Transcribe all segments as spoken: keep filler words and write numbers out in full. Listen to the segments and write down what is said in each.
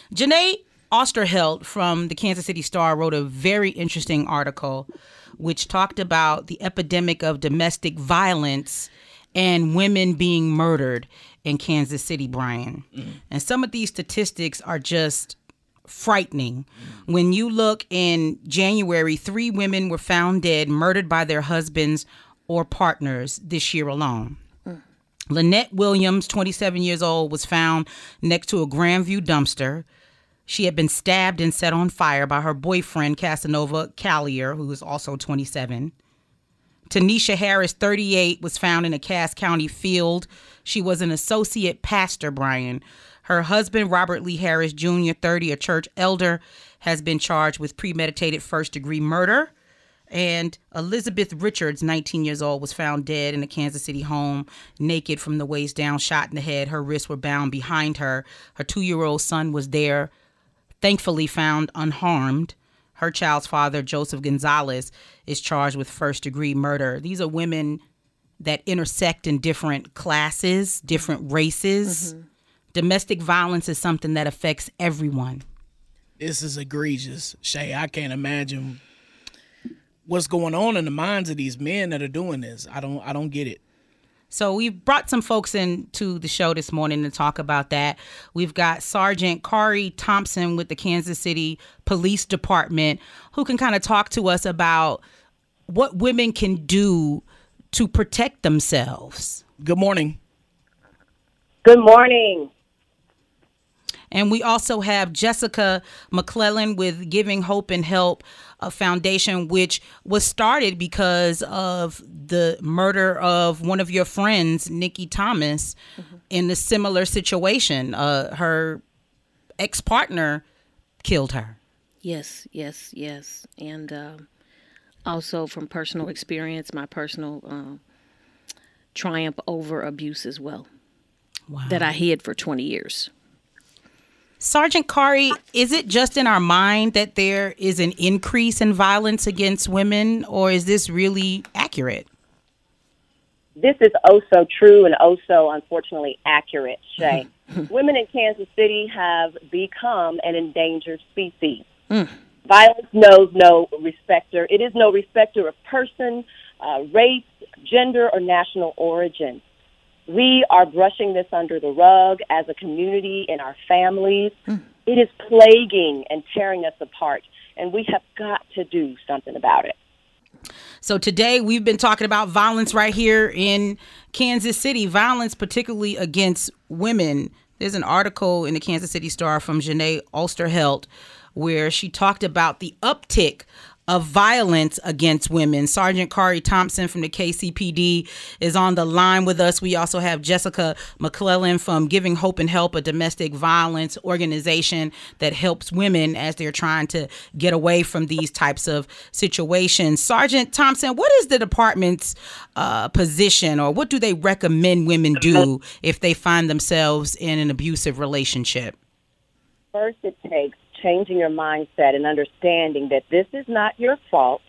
Janae Osterheld from the Kansas City Star wrote a very interesting article which talked about the epidemic of domestic violence and women being murdered in Kansas City, Brian. Mm. And some of these statistics are just frightening. Mm. When you look in January, three women were found dead, murdered by their husbands or partners this year alone. Mm. Lynette Williams, twenty-seven years old, was found next to a Grandview dumpster. She had been stabbed and set on fire by her boyfriend, Casanova Callier, who was also twenty-seven. Tanisha Harris, thirty-eight, was found in a Cass County field. She was an associate pastor, Brian. Her husband, Robert Lee Harris Junior, thirty, a church elder, has been charged with premeditated first-degree murder. And Elizabeth Richards, nineteen years old, was found dead in a Kansas City home, naked from the waist down, shot in the head. Her wrists were bound behind her. Her two-year-old son was there, thankfully found unharmed. Her child's father, Joseph Gonzalez, is charged with first-degree murder. These are women that intersect in different classes, different races. Mm-hmm. Domestic violence is something that affects everyone. This is egregious, Shay. I can't imagine what's going on in the minds of these men that are doing this. I don't I don't get it. So we've brought some folks into the show this morning to talk about that. We've got Sergeant Kari Thompson with the Kansas City Police Department, who can kind of talk to us about what women can do to protect themselves. Good morning. Good morning. And we also have Jessica McClellan with Giving Hope and Help, a foundation which was started because of the murder of one of your friends, Nikki Thomas, mm-hmm. in a similar situation. Uh, her ex-partner killed her. Yes, yes, yes. And uh, also from personal experience, my personal uh, triumph over abuse as well, wow. that I hid for twenty years. Sergeant Kari, is it just in our mind that there is an increase in violence against women, or is this really accurate? This is oh so true and oh so unfortunately accurate, Shay. Women in Kansas City have become an endangered species. Mm. Violence knows no respecter. It is no respecter of person, uh, race, gender, or national origin. We are brushing this under the rug as a community in our families. Mm. It is plaguing and tearing us apart, and we have got to do something about it. So today we've been talking about violence right here in Kansas City, violence particularly against women. There's an article in the Kansas City Star from Janae Osterheld where she talked about the uptick of violence against women. Sergeant Kari Thompson from the K C P D is on the line with us. We also have Jessica McClellan from Giving Hope and Help, a domestic violence organization that helps women as they're trying to get away from these types of situations. Sergeant Thompson, what is the department's uh, position, or what do they recommend women do if they find themselves in an abusive relationship? First, it takes changing your mindset and understanding that this is not your fault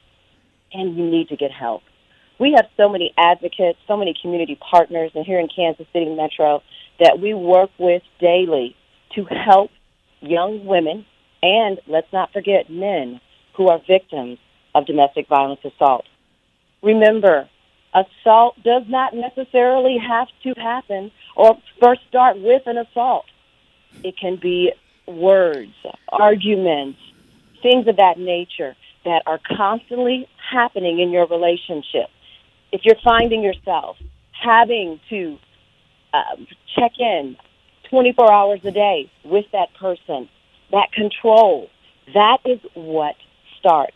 and you need to get help. We have so many advocates, so many community partners, and here in Kansas City Metro that we work with daily to help young women and, let's not forget, men who are victims of domestic violence assault. Remember, assault does not necessarily have to happen or first start with an assault. It can be words, arguments, things of that nature that are constantly happening in your relationship. If you're finding yourself having to uh, check in twenty-four hours a day with that person, that control, that is what starts.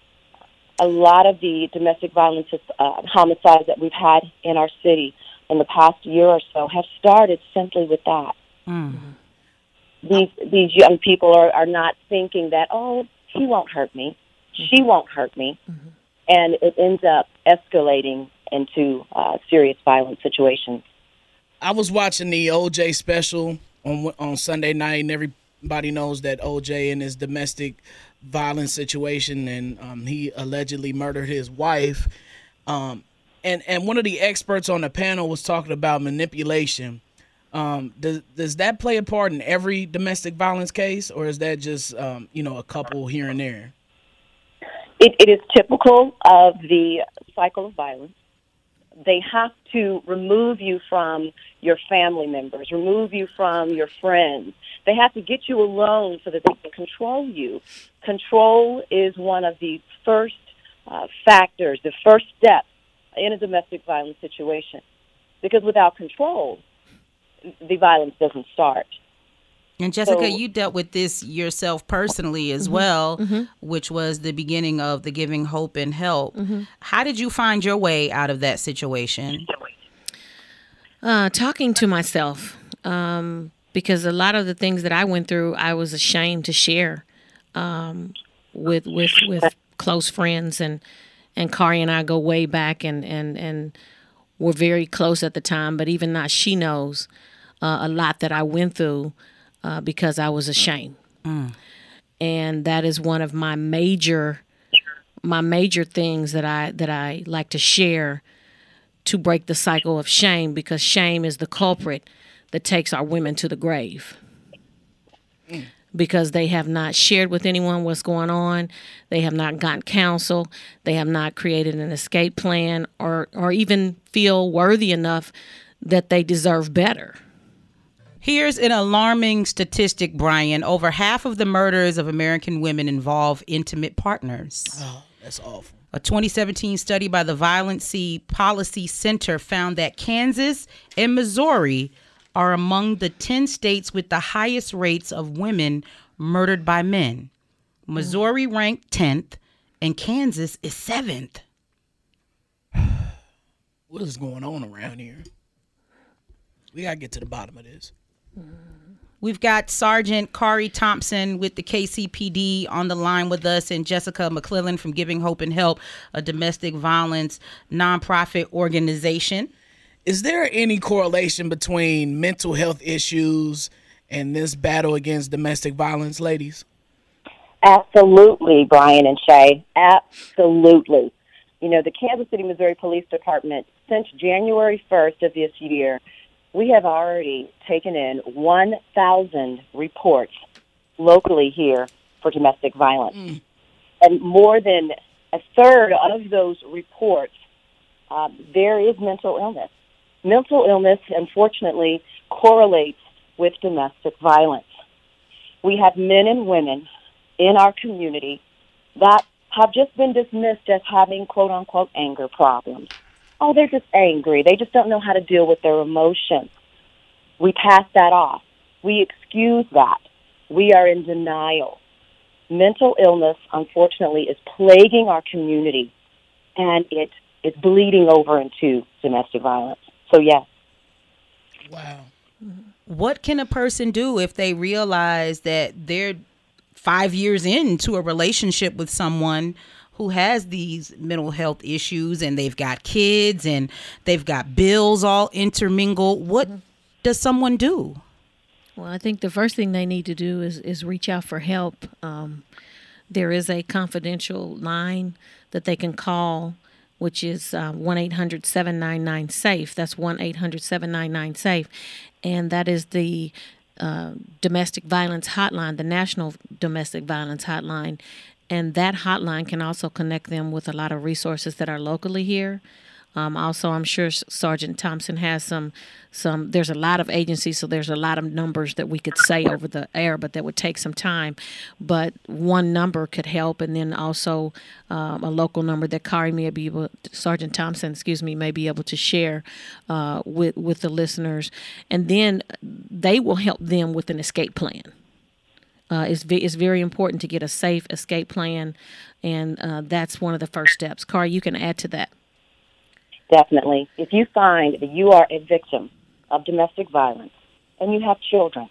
A lot of the domestic violence uh, homicides that we've had in our city in the past year or so have started simply with that. Mm. These these young people are, are not thinking that, oh, he won't hurt me, mm-hmm. she won't hurt me, mm-hmm. and it ends up escalating into uh, serious violent situations. I was watching the O J special on on Sunday night, and everybody knows that O J in his domestic violence situation, and um, he allegedly murdered his wife. Um, and, and one of the experts on the panel was talking about manipulation. Um, does does that play a part in every domestic violence case, or is that just um, you know, a couple here and there? It, it is typical of the cycle of violence. They have to remove you from your family members, remove you from your friends. They have to get you alone so that they can control you. Control is one of the first uh, factors, the first step in a domestic violence situation. Because without control, the violence doesn't start. And Jessica, So- you dealt with this yourself personally as well, which was the beginning of the Giving Hope and Help. How did you find your way out of that situation? Uh, talking to myself, um, because a lot of the things that I went through, I was ashamed to share um, with with with close friends, and and Kari and I go way back, and and and we're very close at the time. But even now, she knows uh, a lot that I went through uh, because I was ashamed, mm. and that is one of my major my major things that I that I like to share, to break the cycle of shame, because shame is the culprit that takes our women to the grave. Mm. Because they have not shared with anyone what's going on. They have not gotten counsel. They have not created an escape plan, or, or even feel worthy enough that they deserve better. Here's an alarming statistic, Brian. Over half of the murders of American women involve intimate partners. Oh, that's awful. A twenty seventeen study by the Violency Policy Center found that Kansas and Missouri are among the ten states with the highest rates of women murdered by men. Missouri ranked tenth, and Kansas is seventh. What is going on around here? We got to get to the bottom of this. We've got Sergeant Kari Thompson with the K C P D on the line with us, and Jessica McClellan from Giving Hope and Help, a domestic violence nonprofit organization. Is there any correlation between mental health issues and this battle against domestic violence, ladies? Absolutely, Brian and Shay. Absolutely. You know, the Kansas City, Missouri Police Department, since January first of this year, we have already taken in one thousand reports locally here for domestic violence. Mm. And more than a third of those reports, um, there is mental illness. Mental illness, unfortunately, correlates with domestic violence. We have men and women in our community that have just been dismissed as having, quote-unquote, anger problems. Oh, they're just angry. They just don't know how to deal with their emotions. We pass that off. We excuse that. We are in denial. Mental illness, unfortunately, is plaguing our community, and it is bleeding over into domestic violence. So, yes. Wow. What can a person do if they realize that they're five years into a relationship with someone who has these mental health issues, and they've got kids and they've got bills all intermingled? What mm-hmm. does someone do? Well, I think the first thing they need to do is, is reach out for help. Um, there is a confidential line that they can call, which is uh, one eight hundred seven nine nine SAFE. That's one eight hundred seven nine nine SAFE. And that is the uh, domestic violence hotline, the National Domestic Violence Hotline. And that hotline can also connect them with a lot of resources that are locally here. Um, also, I'm sure Sergeant Thompson has some, some, there's a lot of agencies, so there's a lot of numbers that we could say over the air, but that would take some time. But one number could help, and then also um, a local number that Kari may be able, Sergeant Thompson, excuse me, may be able to share uh, with, with the listeners. And then they will help them with an escape plan. Uh, it's, v- it's very important to get a safe escape plan, and uh, that's one of the first steps. Kari, you can add to that. Definitely. If you find that you are a victim of domestic violence and you have children,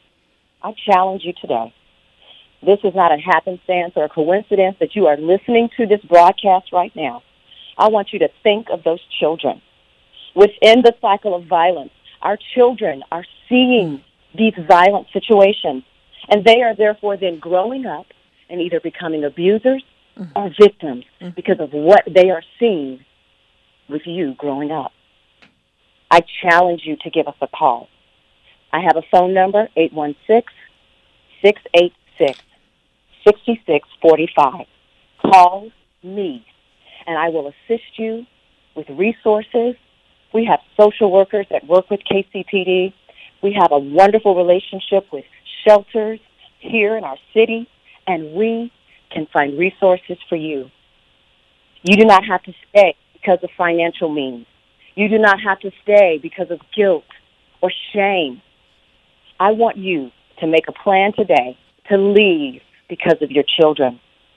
I challenge you today. This is not a happenstance or a coincidence that you are listening to this broadcast right now. I want you to think of those children. Within the cycle of violence, our children are seeing these violent situations, and they are therefore then growing up and either becoming abusers mm-hmm. or victims mm-hmm. because of what they are seeing with you growing up. I challenge you to give us a call. I have a phone number, eight one six, six eight six, six six four five. Call me, and I will assist you with resources. We have social workers that work with K C P D. We have a wonderful relationship with shelters here in our city, and we can find resources for you. You do not have to stay because of financial means. You do not have to stay because of guilt or shame. I want you to make a plan today to leave because of your children.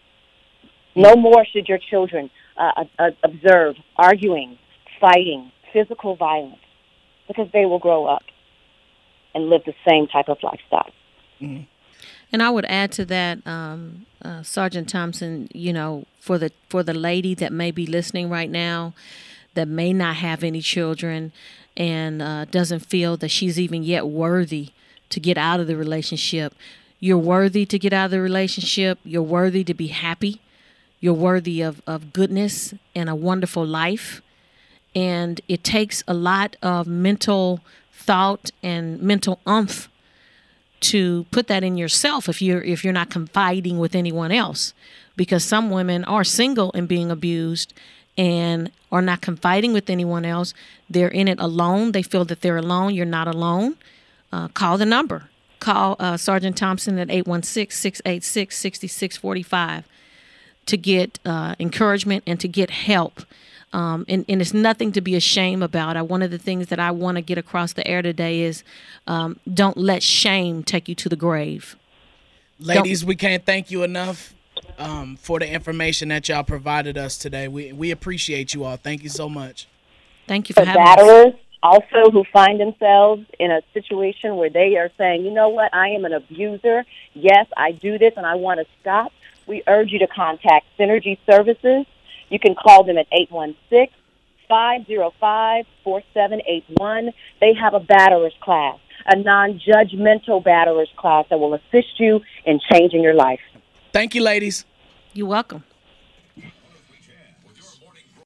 No more should your children uh, uh, observe arguing, fighting, physical violence, because they will grow up and live the same type of lifestyle. Mm-hmm. And I would add to that, um, uh, Sergeant Thompson, you know, for the for the lady that may be listening right now, that may not have any children and uh, doesn't feel that she's even yet worthy to get out of the relationship. You're worthy to get out of the relationship. You're worthy to be happy. You're worthy of, of goodness and a wonderful life. And it takes a lot of mental thought and mental umph to put that in yourself if you're if you're not confiding with anyone else, because some women are single and being abused and are not confiding with anyone else. They're in it alone. They feel that they're alone. You're not alone. Uh, call the number. Call uh, Sergeant Thompson at eight one six, six eight six, six six four five to get uh, encouragement and to get help. Um, and, and it's nothing to be ashamed about. I, one of the things that I want to get across the air today is um, don't let shame take you to the grave. Ladies, don't. We can't thank you enough um, for the information that y'all provided us today. We we appreciate you all. Thank you so much. Thank you for, for having batterers, us. Also who find themselves in a situation where they are saying, you know what, I am an abuser. Yes, I do this and I want to stop. We urge you to contact Synergy Services. You can call them at eight one six, five zero five, four seven eight one. They have a batterers class, a non-judgmental batterers class that will assist you in changing your life. Thank you, ladies. You're welcome.